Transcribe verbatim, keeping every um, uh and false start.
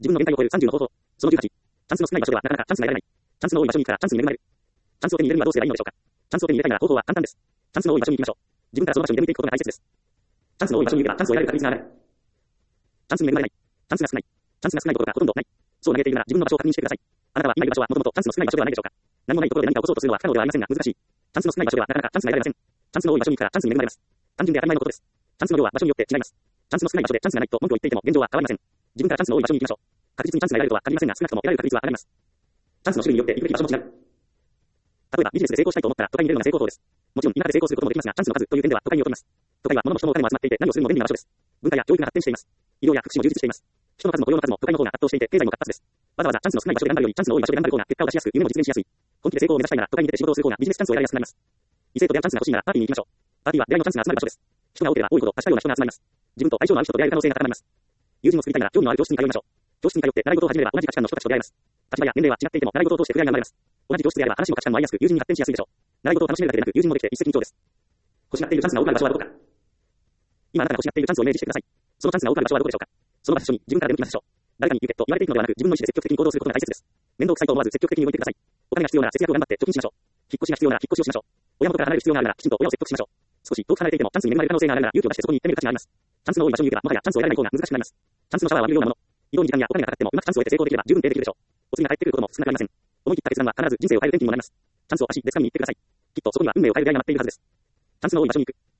自分の限界を超えるさんじゅうの方法。そのじゅうはち。チャンスの少ない場所ではなかなかチャンスにが得られない。チャンスの多い場所に行ったらチャンスに恵まれる。チャンスを手に入れるにはどうすればいいのでしょうか。チャンスを手に入れたいなら方法は簡単です。チャンスの多い場所に行きましょう。自分からその場所に出向いていくことが大切です。チャンスの多い場所に行けばチャンスを得られる確率が上がる。チャンスに恵まれない。チャンスが少ない。チャンスが少ないことがほとんどない。そう嘆いているなら自分の場所を確認してください。あなたは今いる場所はもともとチャンスの少ない場所ではないでしょうか。何もないところで何か起こそうとするのは不可能ではありませんが難しい。チャンスの少ない場所ではなかなかチャンスが得られません。チャンスの多い場所に行ったらチャンスに恵まれます。単純で当たり前のことです。チャンスの量は場所によって違います。チャンスの少ない場所でチャンスがないと文句を言っていても現状は変わりません。自分からチャンスの多い場所に行きましょう。確実にチャンスが得られるとは限りませんが少なくとも得られる確率は上がります。チャンスの種類によって行くべき場所も違う。例えばビジネスで成功したいと思ったら都会に出るのが成功法です。もちろん田舎で成功することもできますが、チャンスの数という点では都会に劣ります。都会は物も人もお金も集まっていて何をするにも便利な場所です。文化や教育が発展しています。医療や福祉も充実しています。人の数も雇用の数も都会の方が圧倒していて経済も活発です。わざわざチャンスの少ない場所で頑張るよりチャンスの多い場所で頑張る方が結果を出しやすく夢も実現しやすい。本気で成功を目指したいなら都会に出て仕事をする方がビジネスチャンスを得られやすくなります。異性と出会うチャンスが欲しいならパーティーに行きましょう。パーティーは出会いのチャンスが集まる場所です。人が多ければ多いほど確かような人が集まります。自分と相性の合う人と出会える可能性が高まります。友人を作りたいなら興味のある教室に通いましょう。教室に通って習い事を始めれば同じ価値観の人たちと出会えます。立場や年齢は違っていても習い事を通して触れ合いが生まれます。同じ教室であれば話も価値観も合いやすく友人に発展しやすいでしょう。習い事を楽しめるだけでなく友人もできて一石二鳥です。欲しがっているチャンスが多くある場所はどこか。今あなたが欲しがっているチャンスをイメージしてください。そのチャンスが多くある場所はどこでしょうか。その場所に自分から出向きましょう。誰かに行けと言われているのではなく自分の意思で積極的に行動することが大切です。面倒くさいと思わず積極的に動いてください。お金が必要なら節約を頑張って貯金しましょう。引っ越しが必要なら引っ越しをしましょう。親元から離れる必要があるならきちんと親を説得しましょう。少し遠く離れていてもチャンスに恵まれる可能性があるなら勇気を出してそこに行ってみる価値があります。チャンスの多い場所に行けばもはやチャンスを得られない方が難しくなります。チャンスのシャワーは見るようなもの。移動に時間やお金がかかってもうまくチャンスを得て成功できれば十分手でできるでしょう。お釣りが返ってくることも少なくありません。思い切った決断は必ず人生を変える転機にもなります。チャンスを足で掴みに行ってください。きっとそこには運命を変える出会いが待っているはずです。チャンスの多い場所に行く。